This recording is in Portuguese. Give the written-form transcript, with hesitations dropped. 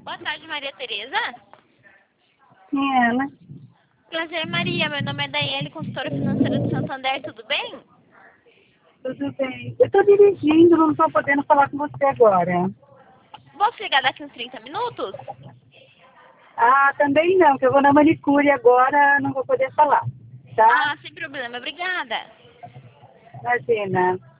Boa tarde, Maria Tereza. Quem é ela? Prazer, Maria. Meu nome é Daiane, consultora financeira do Santander. Tudo bem? Tudo bem. Eu estou dirigindo, não estou podendo falar com você agora. Posso ligar daqui uns 30 minutos? Ah, também não, que eu vou na manicure agora, não vou poder falar. Tá? Ah, sem problema. Obrigada. Imagina.